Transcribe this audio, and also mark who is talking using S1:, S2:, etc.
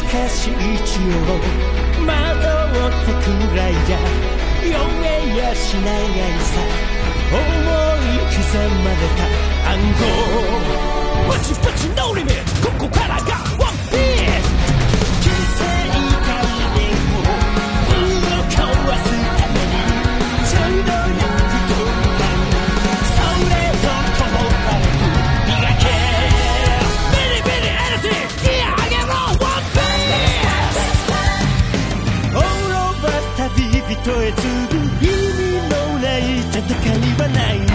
S1: かし一応惑ったくらいじゃ読めやしないさ思い刻まれた暗号パチパチノーリミットここからがワンピース奇跡概念をぶっ壊すためにちゃんとよくとそれとともかく磨けビリビリエナジーギア上げろワンピース滅ぼす旅人へ次ぐ意味のない戦いはない